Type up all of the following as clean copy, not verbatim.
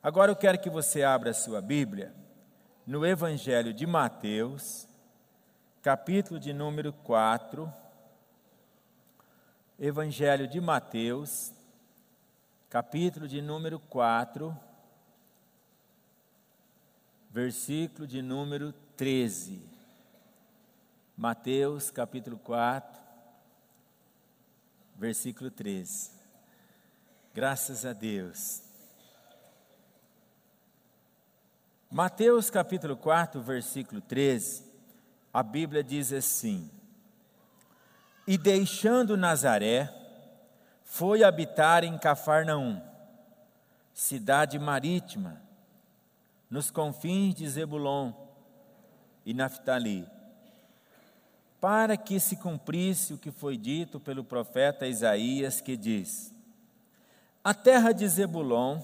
Agora eu quero que você abra a sua Bíblia no Evangelho de Mateus, capítulo de número 4. Evangelho de Mateus, capítulo de número 4, versículo de número 13. Mateus, capítulo 4, versículo 13. Graças a Deus. Mateus, capítulo 4, versículo 13, a Bíblia diz assim: E deixando Nazaré, foi habitar em Cafarnaum, cidade marítima, nos confins de Zebulon e Naftali, para que se cumprisse o que foi dito pelo profeta Isaías, que diz: A terra de Zebulon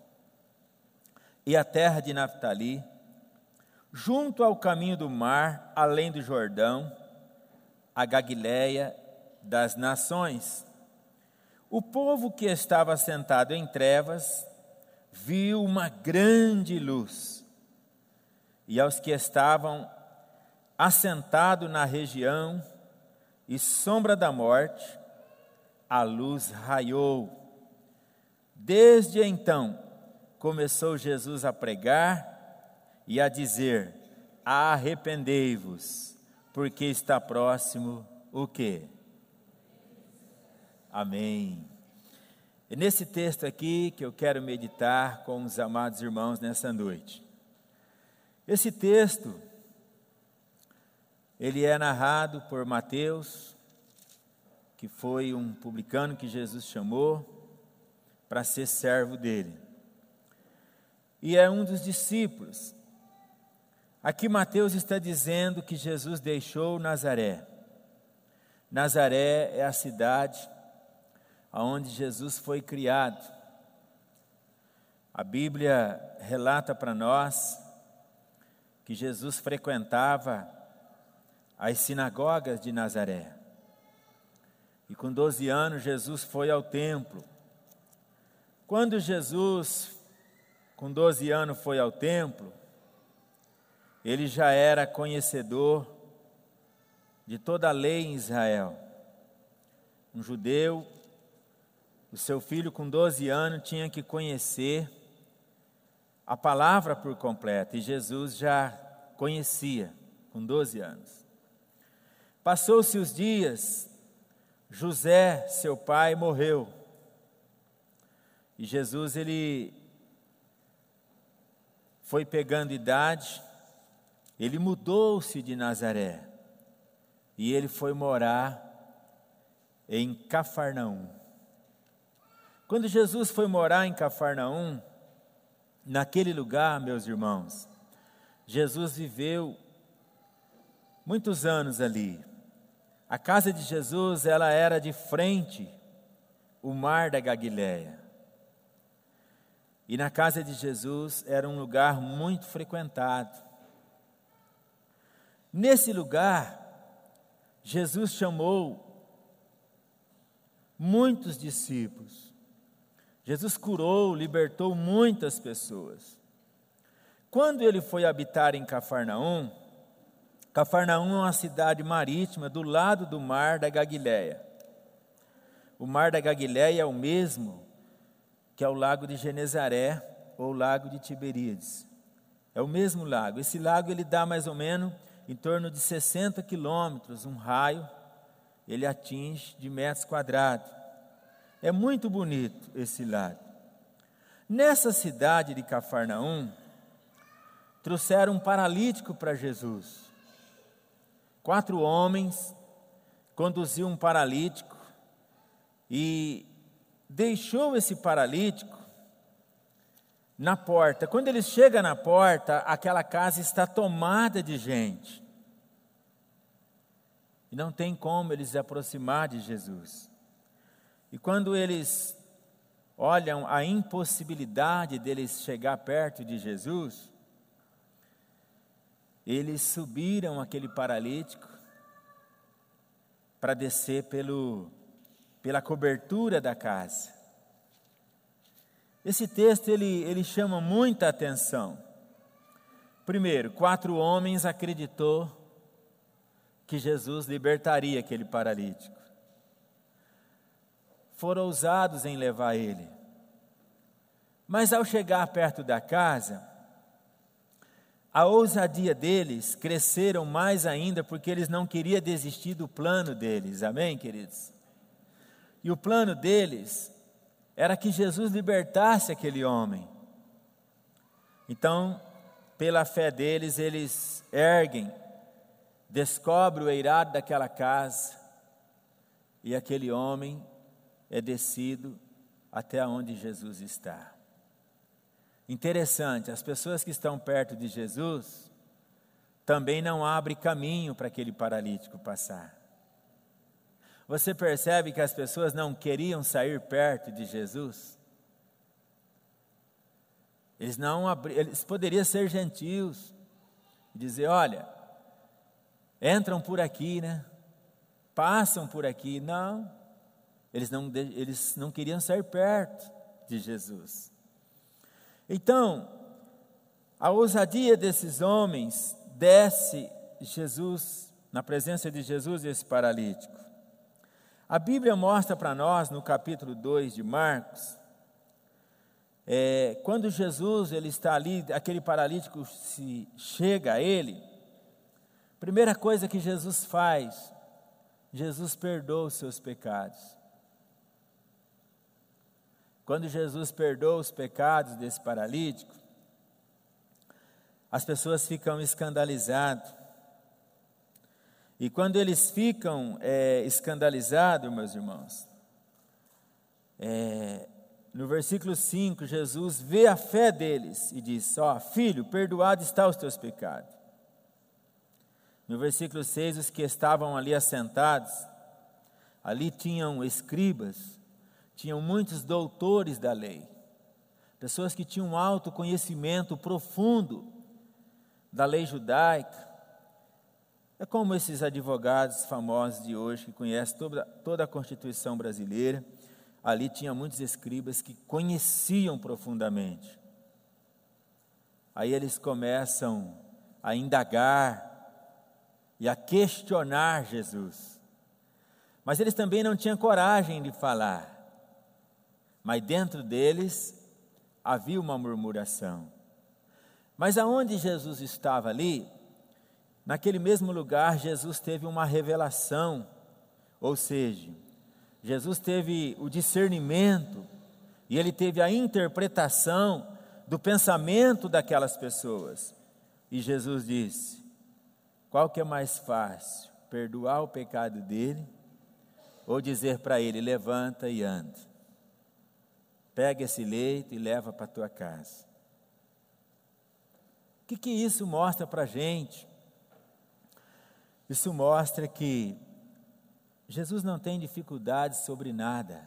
e a terra de Naftali, junto ao caminho do mar, além do Jordão, a Galileia das nações. O povo que estava sentado em trevas viu uma grande luz, e aos que estavam assentados na região e sombra da morte, a luz raiou. Desde então começou Jesus a pregar e a dizer: Arrependei-vos, porque está próximo o quê? Amém. É nesse texto aqui que eu quero meditar com os amados irmãos nessa noite. Esse texto, ele é narrado por Mateus, que foi um publicano que Jesus chamou para ser servo dele. E é um dos discípulos. Aqui Mateus está dizendo que Jesus deixou Nazaré. Nazaré é a cidade onde Jesus foi criado. A Bíblia relata para nós que Jesus frequentava as sinagogas de Nazaré. E com 12 anos Jesus foi ao templo. Quando Jesus, com 12 anos, foi ao templo, ele já era conhecedor de toda a lei em Israel. Um judeu, o seu filho com 12 anos tinha que conhecer a palavra por completo, e Jesus já conhecia com 12 anos. Passou-se os dias, José, seu pai, morreu, e Jesus, ele foi pegando idade, ele mudou-se de Nazaré, e ele foi morar em Cafarnaum. Quando Jesus foi morar em Cafarnaum, naquele lugar, meus irmãos, Jesus viveu muitos anos ali. A casa de Jesus, ela era de frente o mar da Galileia. E na casa de Jesus era um lugar muito frequentado. Nesse lugar, Jesus chamou muitos discípulos. Jesus curou, libertou muitas pessoas. Quando ele foi habitar em Cafarnaum, Cafarnaum é uma cidade marítima do lado do mar da Galileia. O mar da Galileia é o mesmo que é o lago de Genezaré ou o lago de Tiberíades. É o mesmo lago. Esse lago ele dá mais ou menos em torno de 60 quilômetros, um raio, ele atinge de metros quadrados. É muito bonito esse lago. Nessa cidade de Cafarnaum, trouxeram um paralítico para Jesus. 4 homens conduziam um paralítico e deixou esse paralítico na porta. Quando ele chega na porta, aquela casa está tomada de gente. E não tem como eles se aproximar de Jesus. E quando eles olham a impossibilidade deles chegar perto de Jesus, eles subiram aquele paralítico para descer pela cobertura da casa. Esse texto ele chama muita atenção. Primeiro, 4 homens acreditou que Jesus libertaria aquele paralítico. Foram ousados em levar ele. Mas ao chegar perto da casa, a ousadia deles cresceram mais ainda, porque eles não queriam desistir do plano deles. Amém, queridos? E o plano deles era que Jesus libertasse aquele homem. Então, pela fé deles, eles erguem, descobrem o eirado daquela casa, e aquele homem é descido até onde Jesus está. Interessante, as pessoas que estão perto de Jesus também não abrem caminho para aquele paralítico passar. Você percebe que as pessoas não queriam sair perto de Jesus? Eles poderiam ser gentios, dizer, olha, entram por aqui, né? Passam por aqui. Não, eles não queriam sair perto de Jesus. Então, a ousadia desses homens desce Jesus, na presença de Jesus, esse paralítico. A Bíblia mostra para nós, no capítulo 2 de Marcos, quando Jesus ele está ali, aquele paralítico chega a ele, a primeira coisa que Jesus faz, Jesus perdoa os seus pecados. Quando Jesus perdoa os pecados desse paralítico, as pessoas ficam escandalizadas. E quando eles ficam escandalizados, meus irmãos, no versículo 5, Jesus vê a fé deles e diz, filho, perdoado está os teus pecados. No versículo 6, os que estavam ali assentados, ali tinham escribas, tinham muitos doutores da lei, pessoas que tinham um alto conhecimento profundo da lei judaica. É como esses advogados famosos de hoje, que conhecem toda a Constituição brasileira. Ali tinha muitos escribas que conheciam profundamente. Aí eles começam a indagar e a questionar Jesus. Mas eles também não tinham coragem de falar. Mas dentro deles havia uma murmuração. Mas aonde Jesus estava ali, naquele mesmo lugar, Jesus teve uma revelação, ou seja, Jesus teve o discernimento e ele teve a interpretação do pensamento daquelas pessoas. E Jesus disse, qual que é mais fácil, perdoar o pecado dele ou dizer para ele, levanta e anda? Pega esse leito e leva para a tua casa. O que isso mostra para a gente? Isso mostra que Jesus não tem dificuldade sobre nada.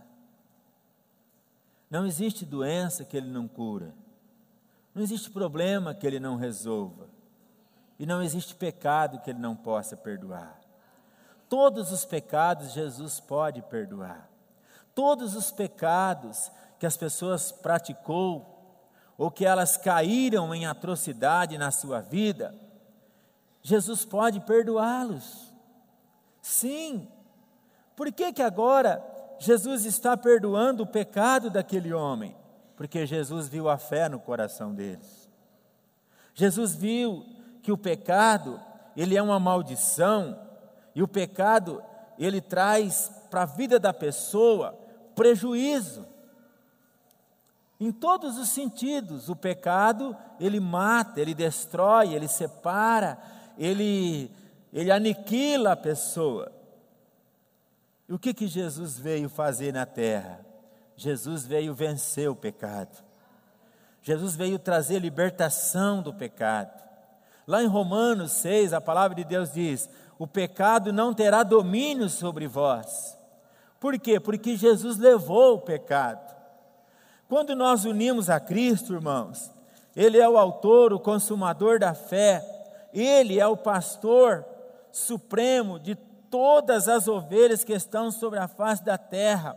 Não existe doença que Ele não cura. Não existe problema que Ele não resolva. E não existe pecado que Ele não possa perdoar. Todos os pecados Jesus pode perdoar. Todos os pecados que as pessoas praticou, ou que elas caíram em atrocidade na sua vida, Jesus pode perdoá-los. Sim. Por que agora Jesus está perdoando o pecado daquele homem? Porque Jesus viu a fé no coração deles. Jesus viu que o pecado, ele é uma maldição, e o pecado, ele traz para a vida da pessoa prejuízo. Em todos os sentidos, o pecado, ele mata, ele destrói, ele separa, ele aniquila a pessoa. E o que Jesus veio fazer na terra? Jesus veio vencer o pecado. Jesus veio trazer libertação do pecado. Lá em Romanos 6, a palavra de Deus diz, o pecado não terá domínio sobre vós. Por quê? Porque Jesus levou o pecado. Quando nós unimos a Cristo, irmãos, Ele é o autor, o consumador da fé, Ele é o pastor supremo de todas as ovelhas que estão sobre a face da terra,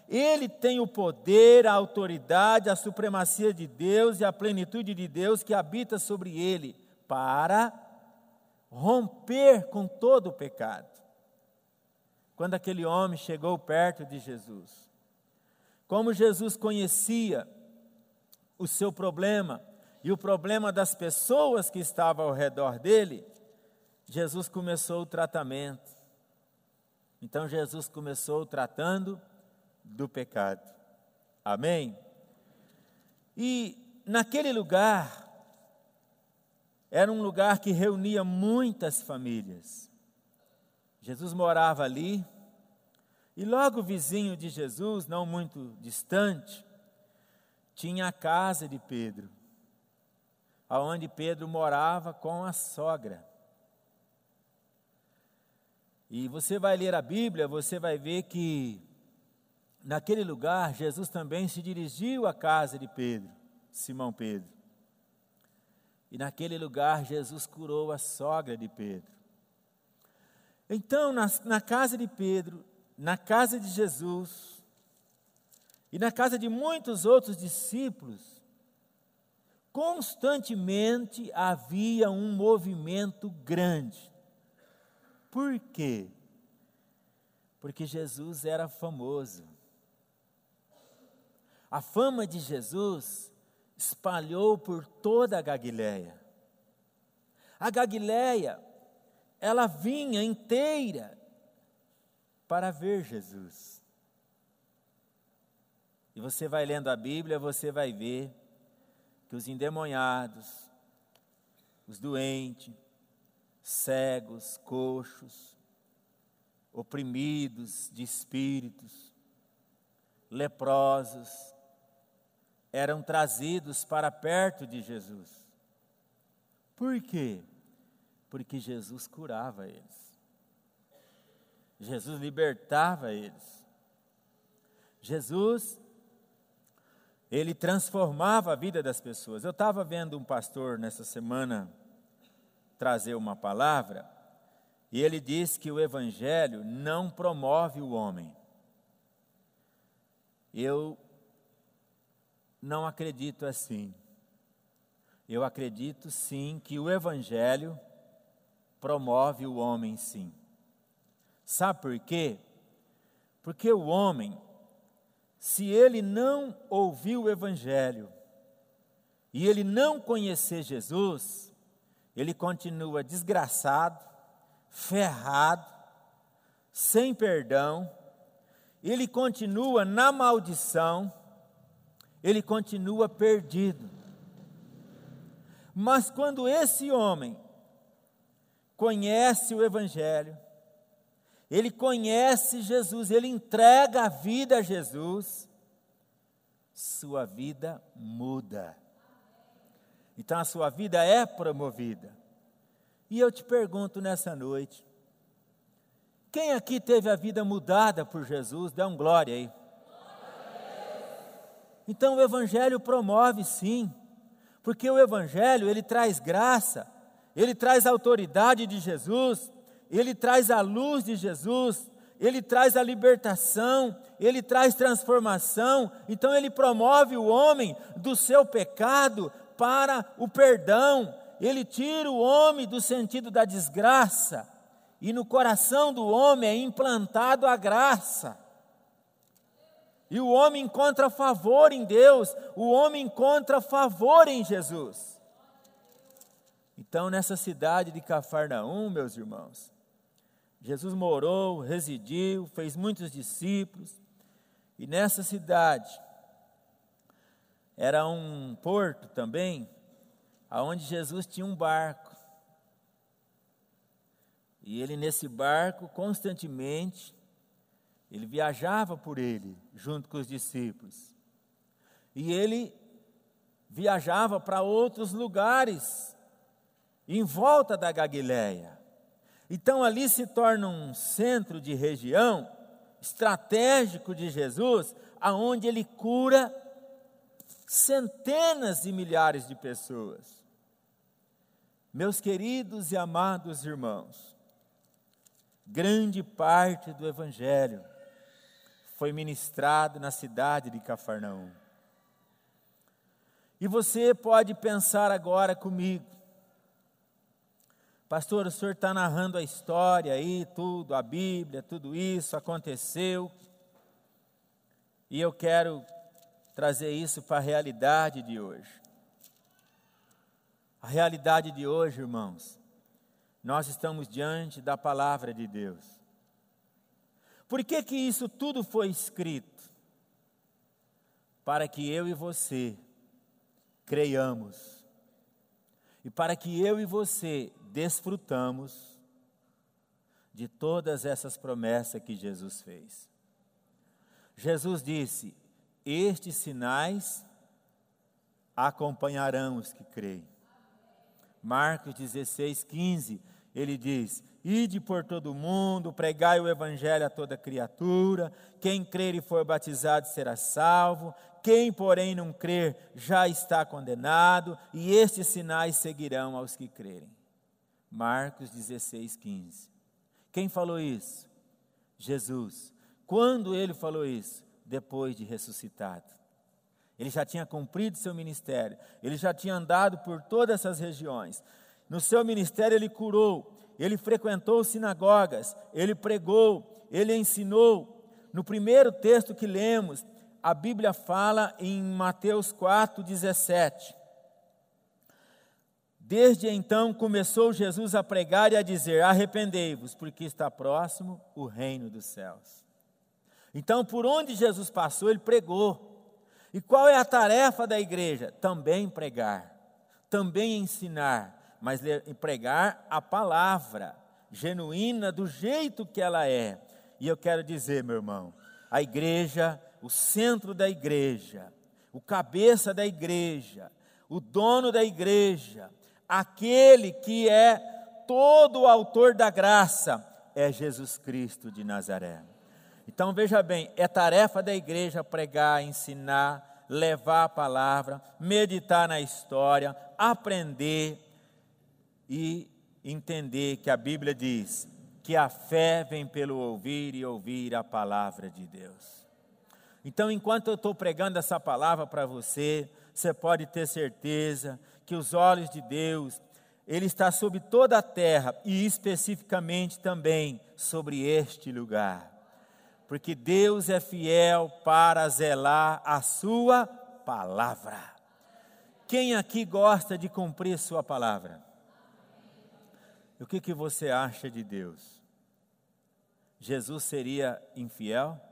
Ele tem o poder, a autoridade, a supremacia de Deus e a plenitude de Deus que habita sobre ele, para romper com todo o pecado. Quando aquele homem chegou perto de Jesus, como Jesus conhecia o seu problema e o problema das pessoas que estavam ao redor dele, Jesus começou o tratamento. Então Jesus começou tratando do pecado. Amém? E naquele lugar, era um lugar que reunia muitas famílias. Jesus morava ali, e logo vizinho de Jesus, não muito distante, tinha a casa de Pedro, aonde Pedro morava com a sogra. E você vai ler a Bíblia, você vai ver que naquele lugar Jesus também se dirigiu à casa de Pedro, Simão Pedro. E naquele lugar Jesus curou a sogra de Pedro. Então, na casa de Pedro, na casa de Jesus e na casa de muitos outros discípulos, constantemente havia um movimento grande. Por quê? Porque Jesus era famoso. A fama de Jesus espalhou por toda a Galileia. A Galileia, ela vinha inteira para ver Jesus. E você vai lendo a Bíblia, você vai ver que os endemoniados, os doentes, cegos, coxos, oprimidos de espíritos, leprosos, eram trazidos para perto de Jesus. Por quê? Porque Jesus curava eles. Jesus libertava eles. Jesus, ele transformava a vida das pessoas. Eu estava vendo um pastor nessa semana trazer uma palavra, e ele disse que o Evangelho não promove o homem. Eu não acredito assim. Eu acredito sim que o Evangelho promove o homem sim. Sabe por quê? Porque o homem, se ele não ouvir o Evangelho e ele não conhecer Jesus, ele continua desgraçado, ferrado, sem perdão, ele continua na maldição, ele continua perdido. Mas quando esse homem conhece o Evangelho, ele conhece Jesus, ele entrega a vida a Jesus, sua vida muda. Então a sua vida é promovida. E eu te pergunto nessa noite, quem aqui teve a vida mudada por Jesus? Dá um glória aí. Então o Evangelho promove sim, porque o Evangelho ele traz graça, ele traz a autoridade de Jesus, ele traz a luz de Jesus, ele traz a libertação, ele traz transformação. Então ele promove o homem do seu pecado para o perdão, ele tira o homem do sentido da desgraça, e no coração do homem é implantado a graça. E o homem encontra favor em Deus, o homem encontra favor em Jesus. Então, nessa cidade de Cafarnaum, meus irmãos, Jesus morou, residiu, fez muitos discípulos, e nessa cidade, era um porto também, aonde Jesus tinha um barco. E ele nesse barco, constantemente, ele viajava por ele, junto com os discípulos. E ele viajava para outros lugares, em volta da Galileia. Então ali se torna um centro de região estratégico de Jesus, aonde ele cura centenas de milhares de pessoas. Meus queridos e amados irmãos, grande parte do Evangelho foi ministrado na cidade de Cafarnaum. E você pode pensar agora comigo, pastor, o senhor está narrando a história aí, tudo, a Bíblia, tudo isso aconteceu, e eu quero trazer isso para a realidade de hoje. A realidade de hoje, irmãos, nós estamos diante da palavra de Deus. Por que que isso tudo foi escrito? Para que eu e você creiamos, e para que eu e você desfrutamos de todas essas promessas que Jesus fez. Jesus disse: estes sinais acompanharão os que creem. Marcos 16:15, ele diz: ide por todo o mundo, pregai o evangelho a toda criatura, quem crer e for batizado será salvo, quem porém não crer já está condenado, e estes sinais seguirão aos que crerem. Marcos 16:15. Quem falou isso? Jesus. Quando ele falou isso? Depois de ressuscitado. Ele já tinha cumprido seu ministério, ele já tinha andado por todas essas regiões. No seu ministério ele curou, ele frequentou sinagogas, ele pregou, ele ensinou. No primeiro texto que lemos, a Bíblia fala em Mateus 4:17. Desde então começou Jesus a pregar e a dizer: arrependei-vos, porque está próximo o reino dos céus. Então, por onde Jesus passou, ele pregou. E qual é a tarefa da igreja? Também pregar, também ensinar, mas pregar a palavra genuína do jeito que ela é. E eu quero dizer, meu irmão, a igreja, o centro da igreja, o cabeça da igreja, o dono da igreja, aquele que é todo o autor da graça, é Jesus Cristo de Nazaré. Então veja bem, é tarefa da igreja pregar, ensinar, levar a palavra, meditar na história, aprender e entender que a Bíblia diz que a fé vem pelo ouvir e ouvir a palavra de Deus. Então, enquanto eu estou pregando essa palavra para você, você pode ter certeza que os olhos de Deus, Ele está sobre toda a terra e especificamente também sobre este lugar. Porque Deus é fiel para zelar a sua palavra. Quem aqui gosta de cumprir sua palavra? O que você acha de Deus? Jesus seria infiel?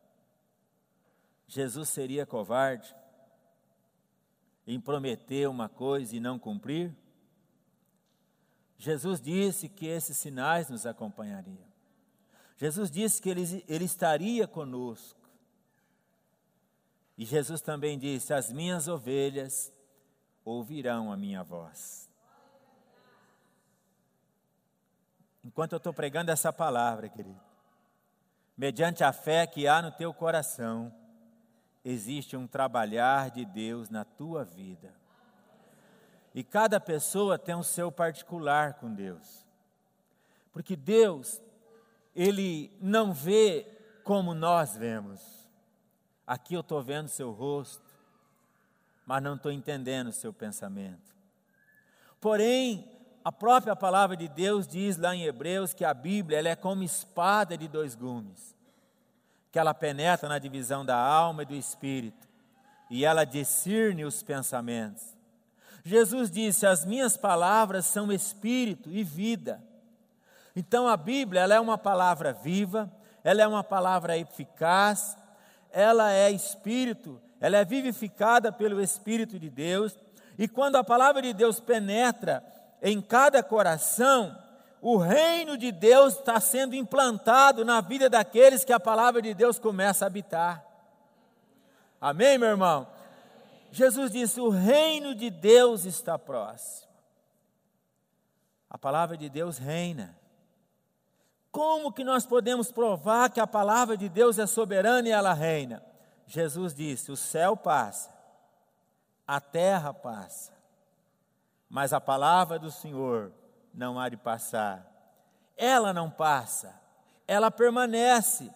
Jesus seria covarde em prometer uma coisa e não cumprir? Jesus disse que esses sinais nos acompanhariam. Jesus disse que ele estaria conosco. E Jesus também disse: as minhas ovelhas ouvirão a minha voz. Enquanto eu estou pregando essa palavra, querido, mediante a fé que há no teu coração, existe um trabalhar de Deus na tua vida. E cada pessoa tem um seu particular com Deus. Porque Deus, Ele não vê como nós vemos. Aqui eu estou vendo seu rosto, mas não estou entendendo o seu pensamento. Porém, a própria palavra de Deus diz lá em Hebreus que a Bíblia ela é como espada de dois gumes, que ela penetra na divisão da alma e do espírito, e ela discerne os pensamentos. Jesus disse: as minhas palavras são espírito e vida. Então a Bíblia ela é uma palavra viva, ela é uma palavra eficaz, ela é espírito, ela é vivificada pelo Espírito de Deus, e quando a palavra de Deus penetra em cada coração, o reino de Deus está sendo implantado na vida daqueles que a palavra de Deus começa a habitar. Amém, meu irmão? Jesus disse: o reino de Deus está próximo. A palavra de Deus reina. Como que nós podemos provar que a palavra de Deus é soberana e ela reina? Jesus disse: o céu passa, a terra passa, mas a palavra do Senhor não há de passar. Ela não passa, ela permanece.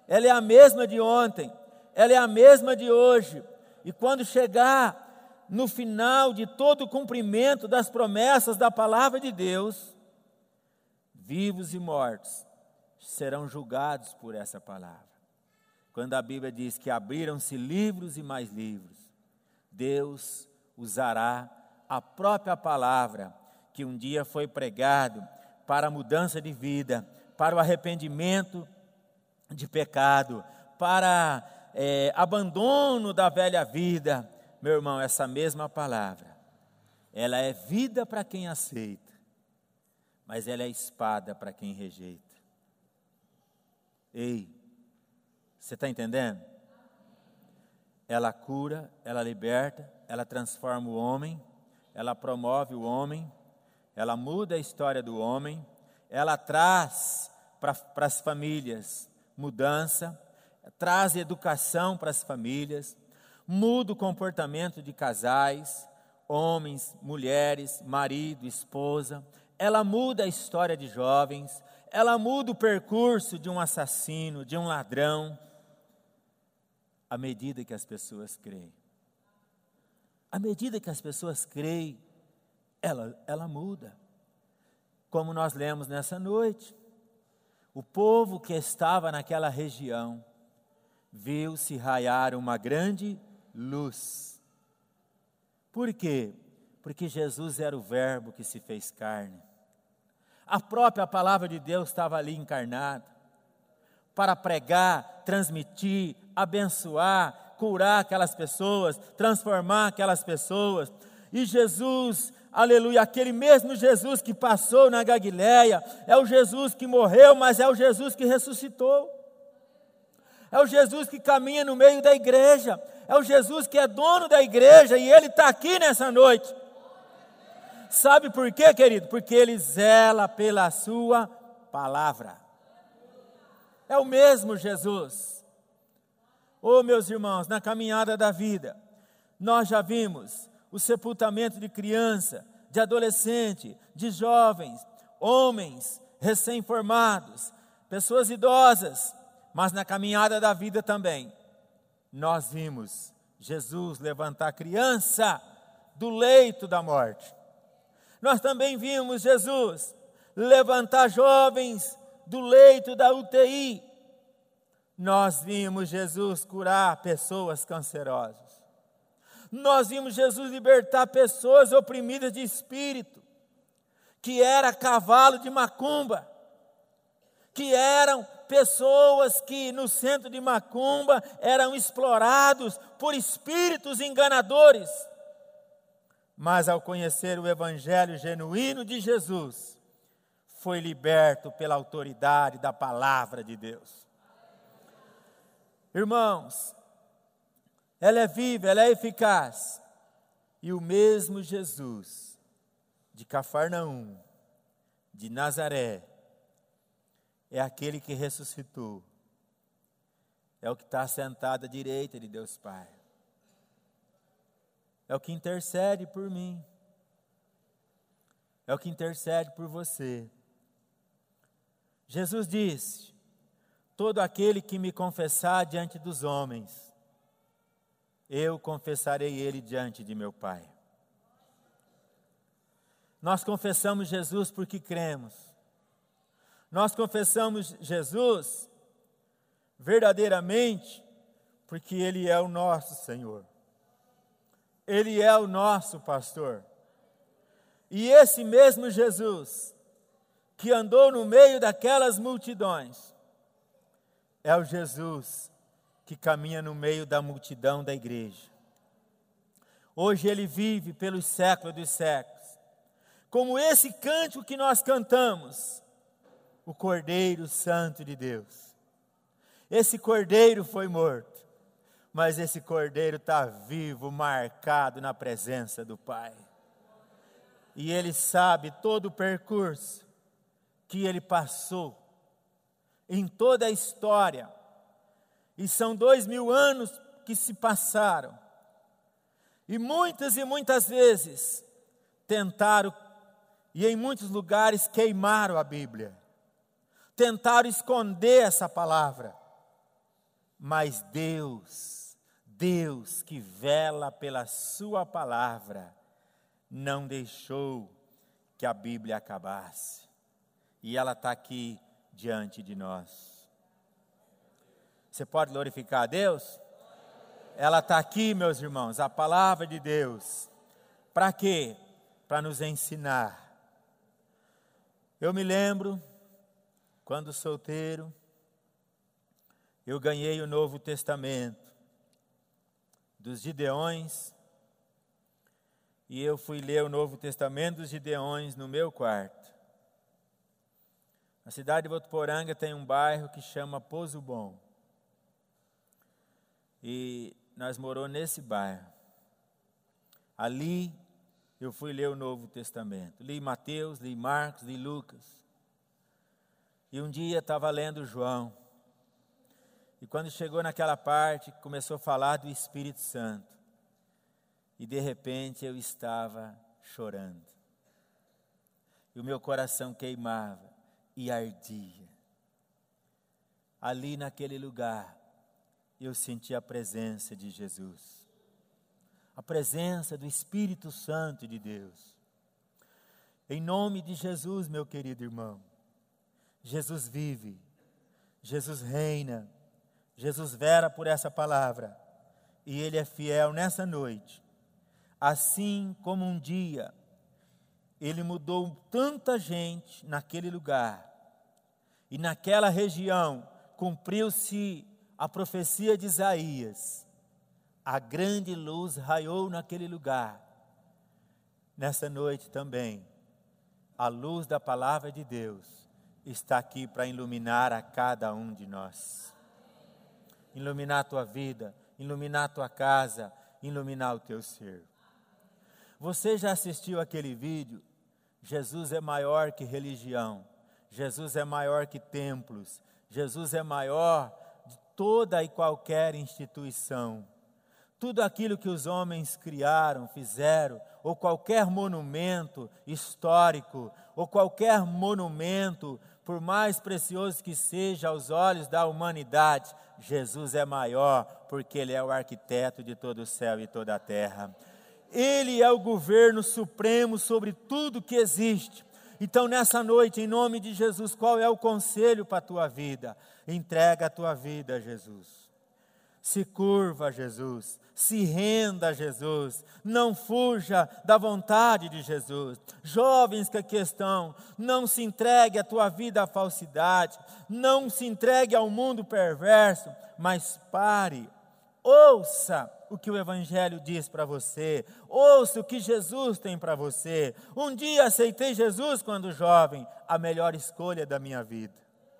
ela é a mesma de ontem, ela é a mesma de hoje. E quando chegar no final de todo o cumprimento das promessas da palavra de Deus, vivos e mortos serão julgados por essa palavra. Quando a Bíblia diz que abriram-se livros e mais livros, Deus usará a própria palavra que um dia foi pregado para a mudança de vida, para o arrependimento de pecado, para abandono da velha vida. Meu irmão, essa mesma palavra, ela é vida para quem aceita, mas ela é espada para quem rejeita. Ei, você está entendendo? Ela cura, ela liberta, ela transforma o homem, ela promove o homem, ela muda a história do homem, ela traz para as famílias mudança, traz educação para as famílias, muda o comportamento de casais, homens, mulheres, marido, esposa, ela muda a história de jovens, ela muda o percurso de um assassino, de um ladrão, à medida que as pessoas creem. À medida que as pessoas creem, ela muda. Como nós lemos nessa noite, o povo que estava naquela região viu-se raiar uma grande luz. Por quê? Porque Jesus era o Verbo que se fez carne. A própria palavra de Deus estava ali encarnada para pregar, transmitir, abençoar, curar aquelas pessoas, transformar aquelas pessoas. E Jesus, aleluia, aquele mesmo Jesus que passou na Galileia, é o Jesus que morreu, mas é o Jesus que ressuscitou. É o Jesus que caminha no meio da igreja, é o Jesus que é dono da igreja e Ele está aqui nessa noite. Sabe por quê, querido? Porque Ele zela pela sua palavra. É o mesmo Jesus. Oh, meus irmãos, na caminhada da vida, nós já vimos o sepultamento de criança, de adolescente, de jovens, homens recém-formados, pessoas idosas, mas na caminhada da vida também, nós vimos Jesus levantar criança do leito da morte. Nós também vimos Jesus levantar jovens do leito da UTI. Nós vimos Jesus curar pessoas cancerosas. Nós vimos Jesus libertar pessoas oprimidas de espírito, que era cavalo de macumba, que eram pessoas que no centro de macumba eram explorados por espíritos enganadores. Mas ao conhecer o evangelho genuíno de Jesus, foi liberto pela autoridade da palavra de Deus. Irmãos, ela é viva, ela é eficaz. E o mesmo Jesus de Cafarnaum, de Nazaré, é aquele que ressuscitou. É o que está sentado à direita de Deus Pai. É o que intercede por mim. É o que intercede por você. Jesus disse: todo aquele que me confessar diante dos homens, eu confessarei ele diante de meu Pai. Nós confessamos Jesus porque cremos. Nós confessamos Jesus verdadeiramente porque Ele é o nosso Senhor. Ele é o nosso pastor. E esse mesmo Jesus que andou no meio daquelas multidões é o Jesus que caminha no meio da multidão da igreja. Hoje Ele vive pelos séculos dos séculos. Como esse cântico que nós cantamos, o Cordeiro Santo de Deus. Esse Cordeiro foi morto, mas esse Cordeiro está vivo, marcado na presença do Pai. E Ele sabe todo o percurso que Ele passou em toda a história. E são 2000 anos que se passaram. E muitas vezes tentaram, e em muitos lugares queimaram a Bíblia. Tentaram esconder essa palavra. Mas Deus que vela pela sua palavra, não deixou que a Bíblia acabasse. E ela está aqui diante de nós. Você pode glorificar a Deus? Ela está aqui, meus irmãos, a palavra de Deus. Para quê? Para nos ensinar. Eu me lembro, quando solteiro, eu ganhei o Novo Testamento dos Gideões, e eu fui ler o Novo Testamento dos Gideões no meu quarto. Na cidade de Votuporanga tem um bairro que chama Pouso Bom, e nós moramos nesse bairro. Ali eu fui ler o Novo Testamento, li Mateus, li Marcos, li Lucas, e um dia estava lendo João, e quando chegou naquela parte, começou a falar do Espírito Santo, e de repente eu estava chorando, e o meu coração queimava e ardia. Ali naquele lugar, eu senti a presença de Jesus, a presença do Espírito Santo de Deus. Em nome de Jesus, meu querido irmão, Jesus vive, Jesus reina, Jesus vela por essa palavra, e Ele é fiel nessa noite. Assim como um dia Ele mudou tanta gente naquele lugar, e naquela região cumpriu-se a profecia de Isaías, a grande luz raiou naquele lugar. Nessa noite também, a luz da palavra de Deus está aqui para iluminar a cada um de nós. Iluminar a tua vida, iluminar a tua casa, iluminar o teu ser. Você já assistiu aquele vídeo? Jesus é maior que religião, Jesus é maior que templos, Jesus é maior de toda e qualquer instituição. Tudo aquilo que os homens criaram, fizeram, ou qualquer monumento histórico, ou qualquer monumento, por mais precioso que seja aos olhos da humanidade, Jesus é maior, porque Ele é o arquiteto de todo o céu e toda a terra. Ele é o governo supremo sobre tudo que existe. Então, nessa noite, em nome de Jesus, qual é o conselho para a tua vida? Entrega a tua vida a Jesus. Se curva a Jesus, se renda a Jesus, não fuja da vontade de Jesus. Jovens que aqui estão, não se entregue a tua vida à falsidade, não se entregue ao mundo perverso, mas pare, ouça o que o Evangelho diz para você, ouça o que Jesus tem para você. Um dia aceitei Jesus quando jovem, a melhor escolha da minha vida.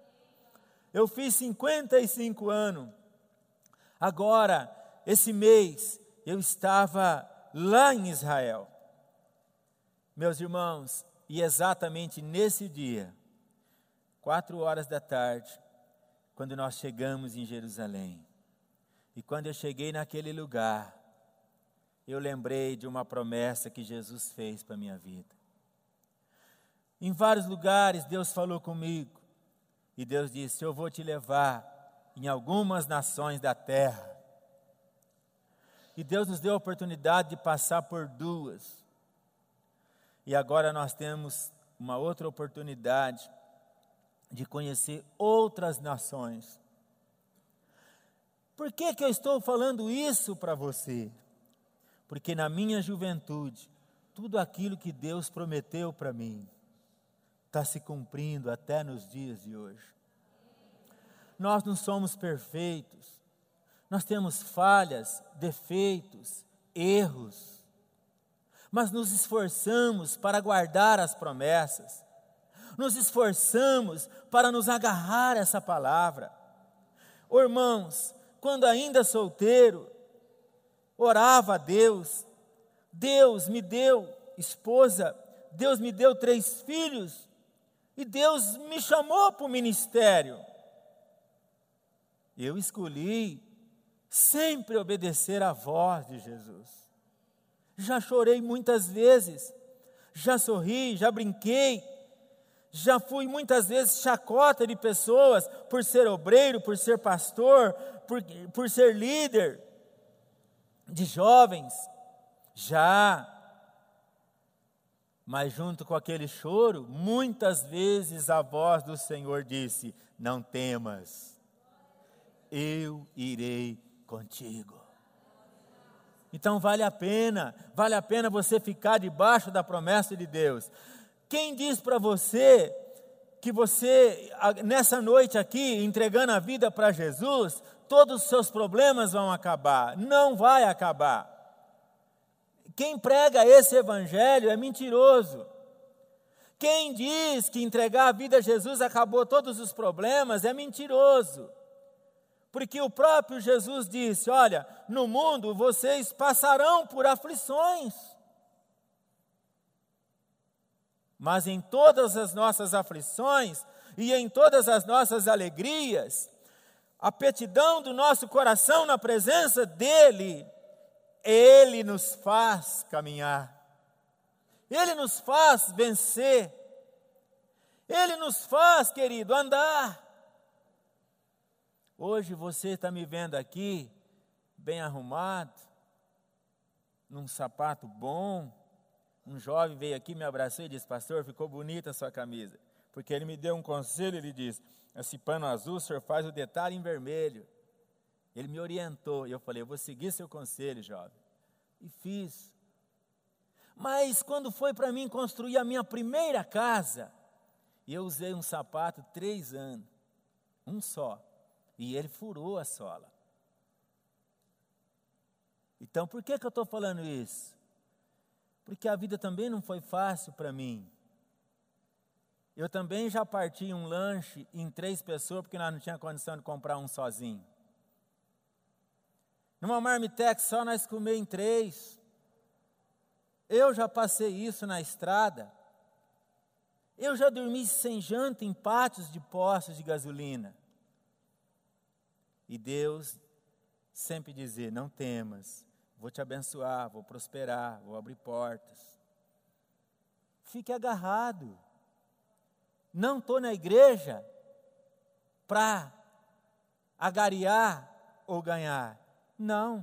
Eu fiz 55 anos. Agora, esse mês, eu estava lá em Israel. Meus irmãos, e exatamente nesse dia, 4 da tarde, quando nós chegamos em Jerusalém, e quando eu cheguei naquele lugar, eu lembrei de uma promessa que Jesus fez para a minha vida. Em vários lugares Deus falou comigo, e Deus disse: eu vou te levar em algumas nações da terra. E Deus nos deu a oportunidade de passar por 2. E agora nós temos uma outra oportunidade de conhecer outras nações. Por que eu estou falando isso para você? Porque na minha juventude, tudo aquilo que Deus prometeu para mim está se cumprindo até nos dias de hoje. Nós não somos perfeitos, nós temos falhas, defeitos, erros, mas nos esforçamos para guardar as promessas, nos esforçamos para nos agarrar a essa palavra. Oh, irmãos, quando ainda solteiro, orava a Deus, Deus me deu esposa, Deus me deu 3 filhos, e Deus me chamou para o ministério. Eu escolhi sempre obedecer à voz de Jesus. Já chorei muitas vezes, já sorri, já brinquei, já fui muitas vezes chacota de pessoas por ser obreiro, por ser pastor, por ser líder de jovens. Já. Mas junto com aquele choro, muitas vezes a voz do Senhor disse: não temas, eu irei contigo. Então vale a pena você ficar debaixo da promessa de Deus. Quem diz para você que você, nessa noite aqui, entregando a vida para Jesus, todos os seus problemas vão acabar? Não vai acabar. Quem prega esse evangelho é mentiroso. Quem diz que entregar a vida a Jesus acabou todos os problemas é mentiroso. Porque o próprio Jesus disse: olha, no mundo vocês passarão por aflições. Mas em todas as nossas aflições e em todas as nossas alegrias, a petidão do nosso coração na presença dEle, Ele nos faz caminhar, Ele nos faz vencer, Ele nos faz, querido, andar. Hoje você está me vendo aqui, bem arrumado, num sapato bom. Um jovem veio aqui, me abraçou e disse: pastor, ficou bonita a sua camisa. Porque ele me deu um conselho, ele disse: esse pano azul, o senhor faz o detalhe em vermelho. Ele me orientou, e eu falei: eu vou seguir seu conselho, jovem. E fiz. Mas quando foi para mim construir a minha primeira casa, eu usei um sapato 3 anos, um só, e ele furou a sola. Então por que eu estou falando isso? Porque a vida também não foi fácil para mim. Eu também já parti um lanche em 3 pessoas, porque nós não tínhamos condição de comprar um sozinho. Numa marmitex só nós comemos em 3. Eu já passei isso na estrada. Eu já dormi sem janta em pátios de postos de gasolina. E Deus sempre dizia: não temas, vou te abençoar, vou prosperar, vou abrir portas. Fique agarrado. Não estou na igreja para agariar ou ganhar. Não.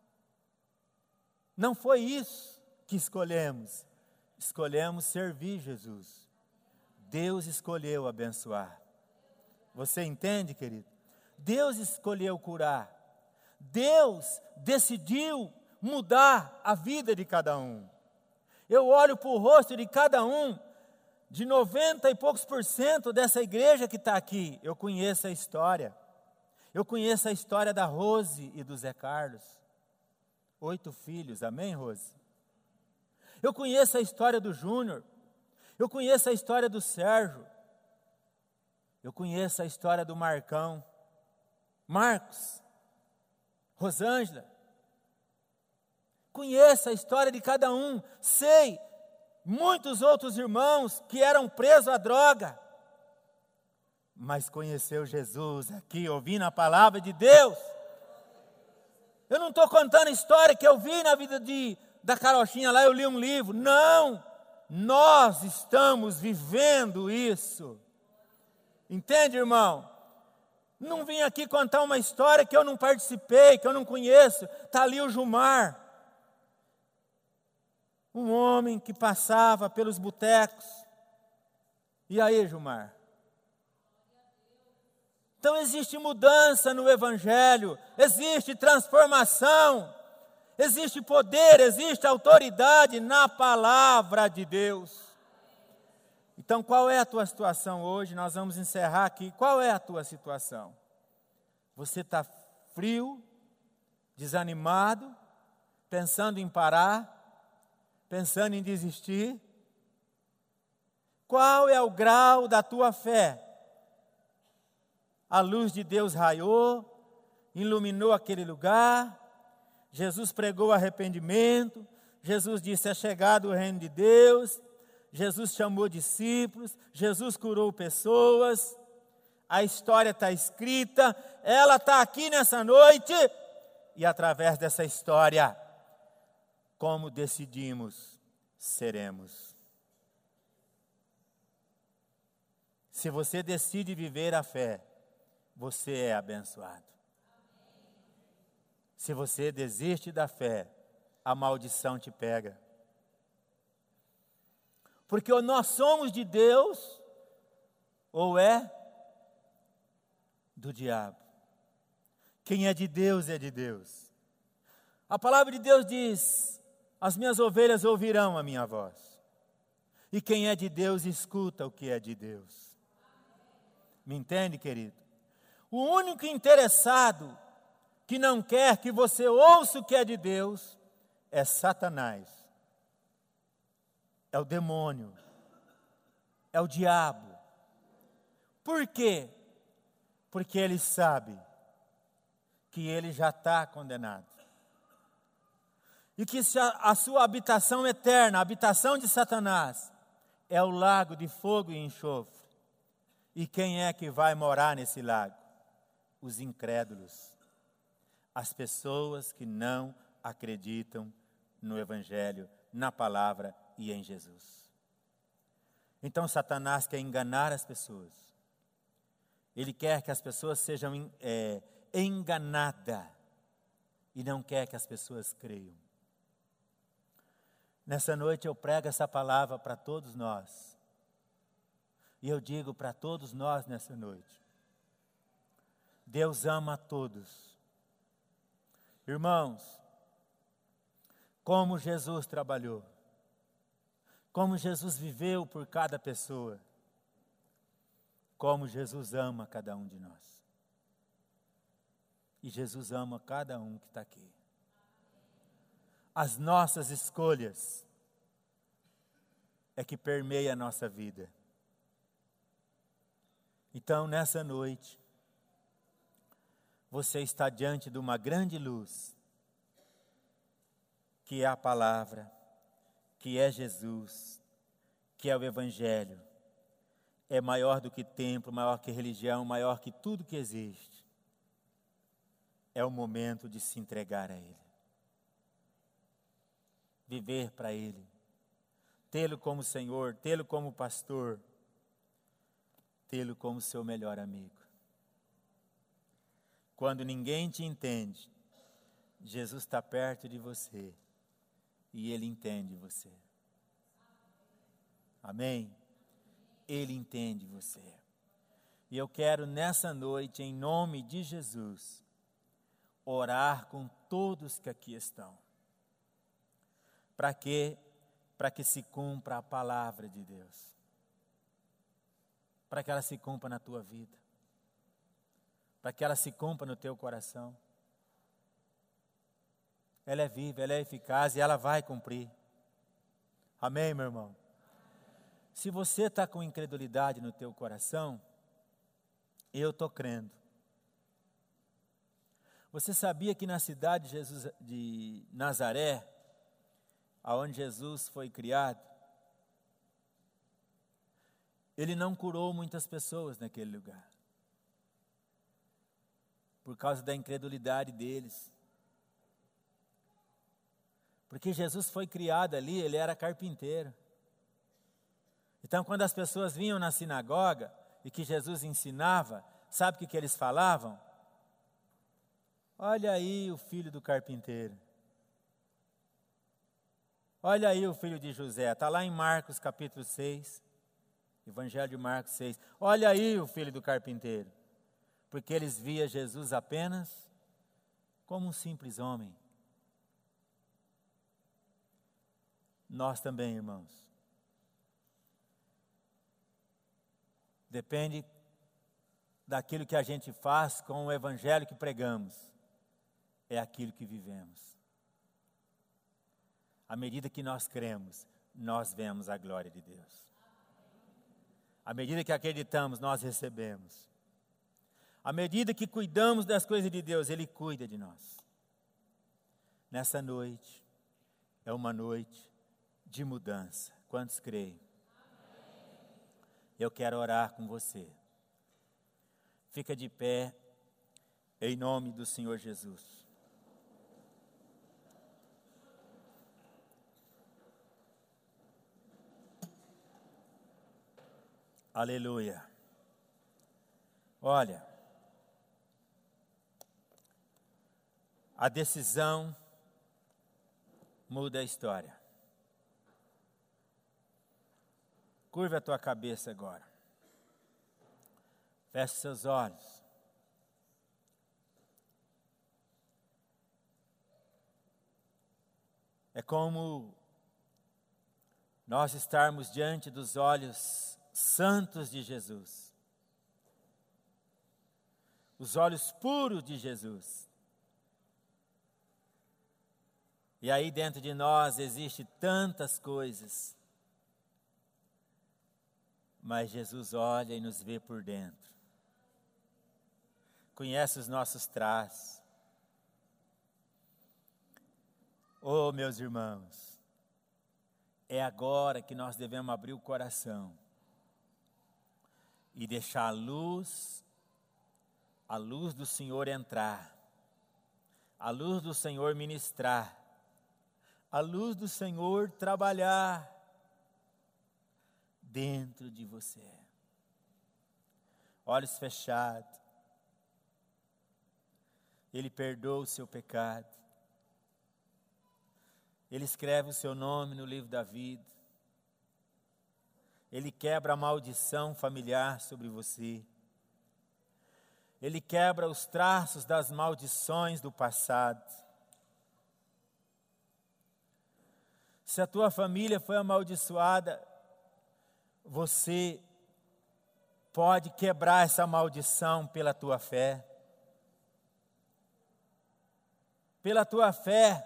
Não foi isso que escolhemos. Escolhemos servir Jesus. Deus escolheu abençoar. Você entende, querido? Deus escolheu curar. Deus decidiu mudar a vida de cada um. Eu olho para o rosto de cada um, de 90 e poucos % dessa igreja que está aqui. Eu conheço a história. Eu conheço a história da Rose e do Zé Carlos. 8 filhos, amém, Rose? Eu conheço a história do Júnior. Eu conheço a história do Sérgio. Eu conheço a história do Marcão. Marcos. Rosângela. Conheço a história de cada um. Sei muitos outros irmãos que eram presos à droga, mas conheceu Jesus aqui, ouvindo a palavra de Deus. Eu não estou contando a história que eu vi na vida da Carochinha lá, eu li um livro. Não, nós estamos vivendo isso. Entende, irmão? Não vim aqui contar uma história que eu não participei, que eu não conheço. Está ali o Gilmar, um homem que passava pelos botecos. E aí, Gilmar? Então existe mudança no Evangelho, existe transformação, existe poder, existe autoridade na palavra de Deus. Então qual é a tua situação hoje? Nós vamos encerrar aqui. Qual é a tua situação? Você está frio, desanimado, pensando em parar, pensando em desistir? Qual é o grau da tua fé? A luz de Deus raiou, iluminou aquele lugar, Jesus pregou arrependimento, Jesus disse: é chegado o reino de Deus, Jesus chamou discípulos, Jesus curou pessoas, a história está escrita, ela está aqui nessa noite, e através dessa história, como decidimos, seremos. Se você decide viver a fé, você é abençoado. Se você desiste da fé, a maldição te pega. Porque ou nós somos de Deus, ou é do diabo. Quem é de Deus é de Deus. A palavra de Deus diz: as minhas ovelhas ouvirão a minha voz. E quem é de Deus escuta o que é de Deus. Me entende, querido? O único interessado que não quer que você ouça o que é de Deus é Satanás. É o demônio. É o diabo. Por quê? Porque ele sabe que ele já está condenado. E que a sua habitação eterna, a habitação de Satanás, é o lago de fogo e enxofre. E quem é que vai morar nesse lago? Os incrédulos. As pessoas que não acreditam no Evangelho, na palavra e em Jesus. Então Satanás quer enganar as pessoas. Ele quer que as pessoas sejam enganadas e não quer que as pessoas creiam. Nessa noite eu prego essa palavra para todos nós. E eu digo para todos nós nessa noite: Deus ama a todos. Irmãos, como Jesus trabalhou, como Jesus viveu por cada pessoa, como Jesus ama cada um de nós. E Jesus ama cada um que está aqui. As nossas escolhas é que permeia a nossa vida. Então, nessa noite, você está diante de uma grande luz, que é a palavra, que é Jesus, que é o Evangelho. É maior do que templo, maior que religião, maior que tudo que existe. É o momento de se entregar a Ele. Viver para Ele. Tê-lo como Senhor, tê-lo como pastor, tê-lo como seu melhor amigo. Quando ninguém te entende, Jesus está perto de você e Ele entende você. Amém? Ele entende você. E eu quero nessa noite, em nome de Jesus, orar com todos que aqui estão. Para quê? Para que se cumpra a palavra de Deus. Para que ela se cumpra na tua vida. Para que ela se cumpra no teu coração. Ela é viva, ela é eficaz e ela vai cumprir. Amém, meu irmão? Se você está com incredulidade no teu coração, eu estou crendo. Você sabia que na cidade de Nazaré, aonde Jesus foi criado, Ele não curou muitas pessoas naquele lugar. Por causa da incredulidade deles. Porque Jesus foi criado ali, Ele era carpinteiro. Então, quando as pessoas vinham na sinagoga e que Jesus ensinava, sabe o que eles falavam? Olha aí o filho do carpinteiro. Olha aí o filho de José. Está lá em Marcos capítulo 6. Evangelho de Marcos 6. Olha aí o filho do carpinteiro. Porque eles viam Jesus apenas como um simples homem. Nós também, irmãos. Depende daquilo que a gente faz com o evangelho que pregamos. É aquilo que vivemos. À medida que nós cremos, nós vemos a glória de Deus. À medida que acreditamos, nós recebemos. À medida que cuidamos das coisas de Deus, Ele cuida de nós. Nessa noite, é uma noite de mudança. Quantos creem? Eu quero orar com você. Fica de pé, em nome do Senhor Jesus. Aleluia. Olha, a decisão muda a história. Curva a tua cabeça agora. Feche seus olhos. É como nós estarmos diante dos olhos santos de Jesus. Os olhos puros de Jesus. E aí dentro de nós existe tantas coisas. Mas Jesus olha e nos vê por dentro. Conhece os nossos traços. Oh, meus irmãos, é agora que nós devemos abrir o coração e deixar a luz do Senhor entrar, a luz do Senhor ministrar, a luz do Senhor trabalhar dentro de você. Olhos fechados. Ele perdoa o seu pecado. Ele escreve o seu nome no livro da vida. Ele quebra a maldição familiar sobre você. Ele quebra os traços das maldições do passado. Se a tua família foi amaldiçoada, você pode quebrar essa maldição pela tua fé. Pela tua fé,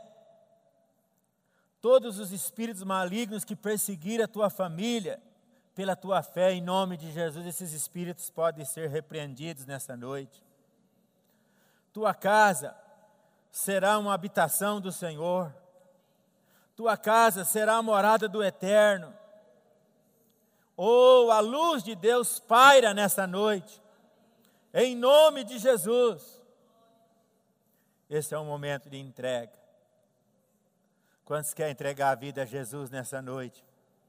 todos os espíritos malignos que perseguiram a tua família, pela tua fé, em nome de Jesus, esses espíritos podem ser repreendidos nessa noite. Tua casa será uma habitação do Senhor. Tua casa será a morada do Eterno. Oh, a luz de Deus paira nessa noite, em nome de Jesus. Esse é um momento de entrega. Quantos querem entregar a vida a Jesus nessa noite?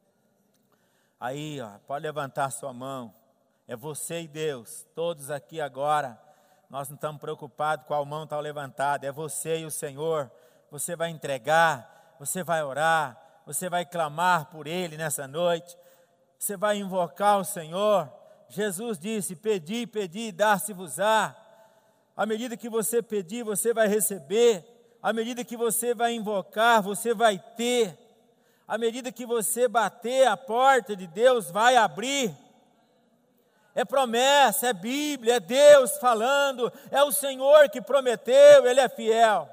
Aí, pode levantar sua mão. É você e Deus, todos aqui agora. Nós não estamos preocupados com a mão está levantada. É você e o Senhor. Você vai entregar, você vai orar, você vai clamar por Ele nessa noite. Você vai invocar o Senhor. Jesus disse: pedi, pedi, dar-se-vos-á. À medida que você pedir, você vai receber. À medida que você vai invocar, você vai ter. À medida que você bater, a porta de Deus vai abrir. É promessa, é Bíblia, é Deus falando. É o Senhor que prometeu, Ele é fiel.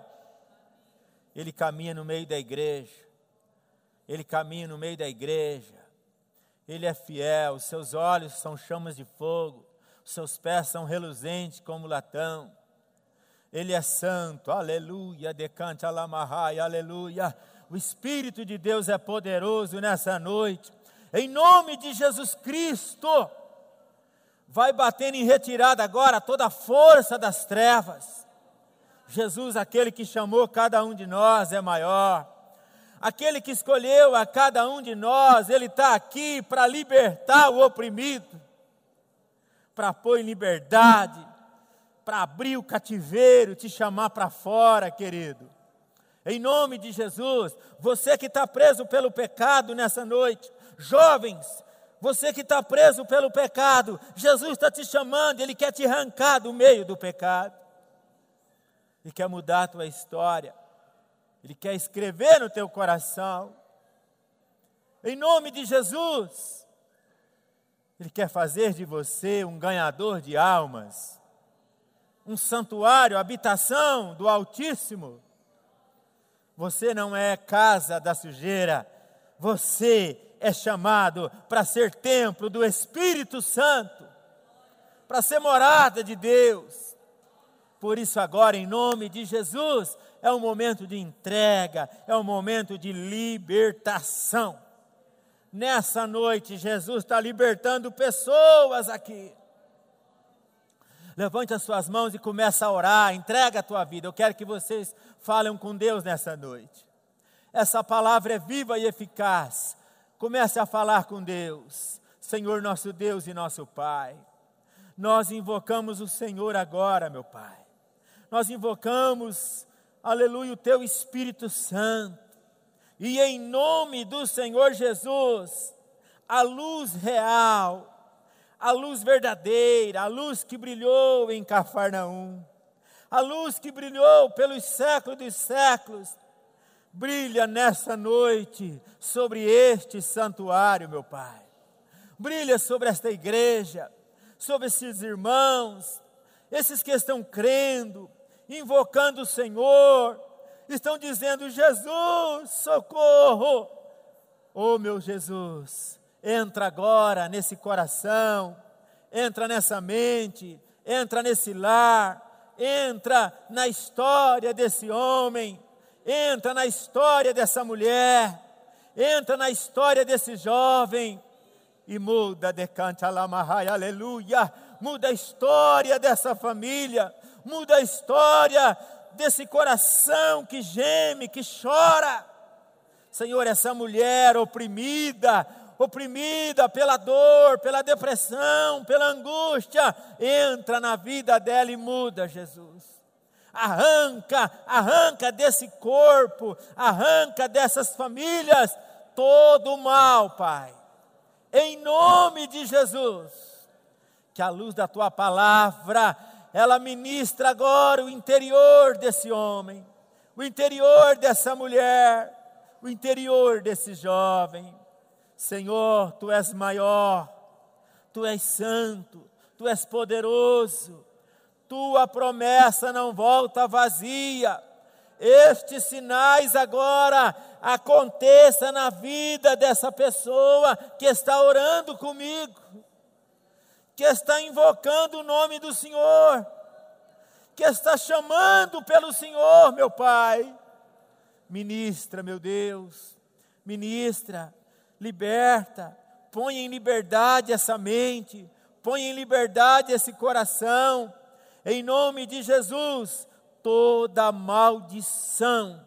Ele caminha no meio da igreja. Ele caminha no meio da igreja. Ele é fiel, os seus olhos são chamas de fogo, os seus pés são reluzentes como latão. Ele é santo, aleluia, decante alamahai, aleluia. O Espírito de Deus é poderoso nessa noite. Em nome de Jesus Cristo, vai batendo em retirada agora toda a força das trevas. Jesus, aquele que chamou cada um de nós, é maior. Aquele que escolheu a cada um de nós, Ele está aqui para libertar o oprimido, para pôr em liberdade, para abrir o cativeiro, te chamar para fora, querido. Em nome de Jesus, você que está preso pelo pecado nessa noite, jovens, você que está preso pelo pecado, Jesus está te chamando, Ele quer te arrancar do meio do pecado. Ele quer mudar a tua história. Ele quer escrever no teu coração. Em nome de Jesus. Ele quer fazer de você um ganhador de almas. Um santuário, habitação do Altíssimo. Você não é casa da sujeira. Você é chamado para ser templo do Espírito Santo. Para ser morada de Deus. Por isso agora, em nome de Jesus, é um momento de entrega, é um momento de libertação. Nessa noite, Jesus está libertando pessoas aqui. Levante as suas mãos e comece a orar, entrega a tua vida. Eu quero que vocês falem com Deus nessa noite. Essa palavra é viva e eficaz. Comece a falar com Deus. Senhor nosso Deus e nosso Pai. Nós invocamos o Senhor agora, meu Pai. Nós invocamos, aleluia, o Teu Espírito Santo. E em nome do Senhor Jesus, a luz real, a luz verdadeira, a luz que brilhou em Cafarnaum, a luz que brilhou pelos séculos dos séculos, brilha nessa noite sobre este santuário, meu Pai. Brilha sobre esta igreja, sobre esses irmãos, esses que estão crendo, invocando o Senhor, estão dizendo: Jesus, socorro! Oh, meu Jesus, entra agora nesse coração, entra nessa mente, entra nesse lar, entra na história desse homem, entra na história dessa mulher, entra na história desse jovem, e muda, decante alamahai, aleluia, muda a história dessa família, muda a história desse coração que geme, que chora. Senhor, essa mulher oprimida pela dor, pela depressão, pela angústia, entra na vida dela e muda, Jesus. Arranca desse corpo, arranca dessas famílias todo o mal, Pai. Em nome de Jesus, que a luz da Tua palavra, ela ministra agora o interior desse homem, o interior dessa mulher, o interior desse jovem. Senhor, Tu és maior, Tu és santo, Tu és poderoso, Tua promessa não volta vazia. Estes sinais agora aconteçam na vida dessa pessoa que está orando comigo, que está invocando o nome do Senhor, que está chamando pelo Senhor, meu Pai. Ministra, meu Deus, ministra, liberta, põe em liberdade essa mente, põe em liberdade esse coração, em nome de Jesus. Toda maldição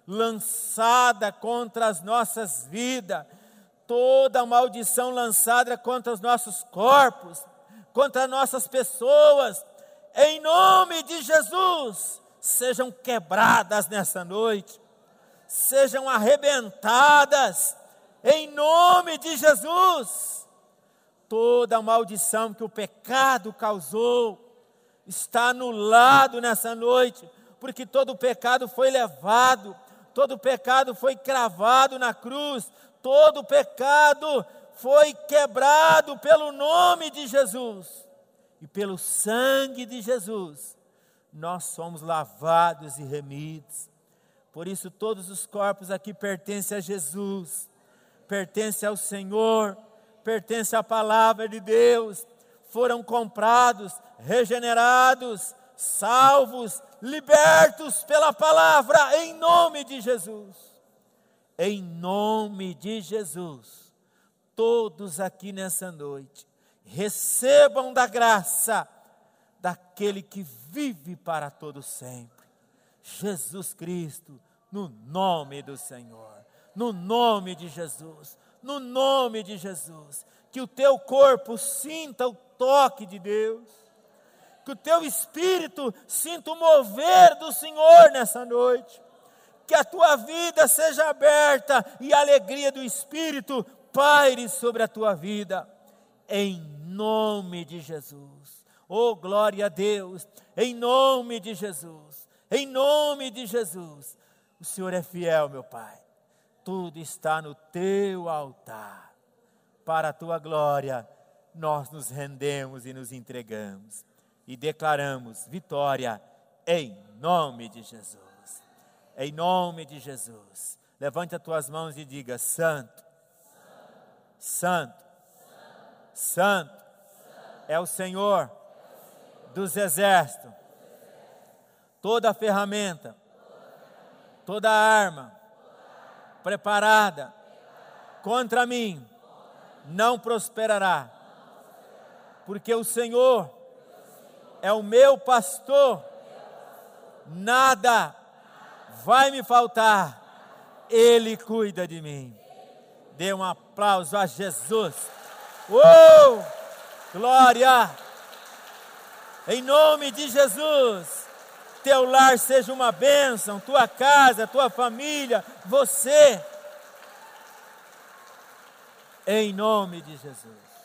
lançada contra as nossas vidas, toda maldição lançada contra os nossos corpos, contra nossas pessoas, em nome de Jesus, sejam quebradas nessa noite, sejam arrebentadas, em nome de Jesus. Toda maldição que o pecado causou está anulado nessa noite, porque todo pecado foi levado, todo pecado foi cravado na cruz, todo pecado foi quebrado pelo nome de Jesus, e pelo sangue de Jesus, nós somos lavados e remidos. Por isso todos os corpos aqui pertencem a Jesus, pertencem ao Senhor, pertencem à palavra de Deus, foram comprados, regenerados, salvos, libertos pela palavra, em nome de Jesus. Em nome de Jesus, todos aqui nessa noite, recebam da graça daquele que vive para todo sempre, Jesus Cristo, no nome do Senhor, no nome de Jesus, no nome de Jesus. Que o teu corpo sinta o toque de Deus, que o teu espírito sinta o mover do Senhor nessa noite, que a tua vida seja aberta e a alegria do Espírito paire sobre a tua vida, em nome de Jesus. Oh, glória a Deus, em nome de Jesus, em nome de Jesus. O Senhor é fiel, meu Pai, tudo está no teu altar. Para a tua glória, nós nos rendemos e nos entregamos e declaramos vitória em nome de Jesus. Em nome de Jesus. Levante as tuas mãos e diga: Santo, Santo, Santo é o Senhor dos exércitos. Toda ferramenta, toda arma preparada contra mim não prosperará, porque o Senhor é o meu pastor, nada vai me faltar, Ele cuida de mim. Dê um aplauso a Jesus. Glória, Em nome de Jesus. Teu lar seja uma bênção, tua casa, tua família, você. Em nome de Jesus.